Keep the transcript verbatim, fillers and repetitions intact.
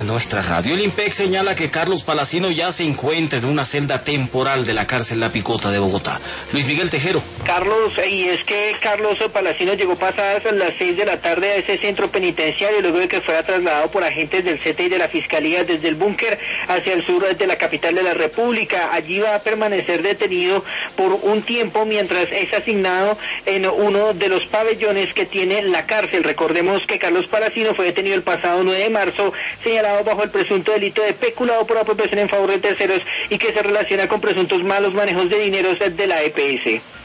Nuestra radio. El IMPEC señala que Carlos Palacino ya se encuentra en una celda temporal de la cárcel La Picota de Bogotá. Luis Miguel Tejero. Carlos, y es que Carlos Palacino llegó pasadas las seis de la tarde a ese centro penitenciario luego de que fuera trasladado por agentes del C E T y de la Fiscalía desde el búnker hacia el sur de la capital de la República. Allí va a permanecer detenido por un tiempo mientras es asignado en uno de los pabellones que tiene la cárcel. Recordemos que Carlos Palacino fue detenido el pasado nueve de marzo, señalado bajo el presunto delito de peculado por apropiación en favor de terceros y que se relaciona con presuntos malos manejos de dineros de la E P S.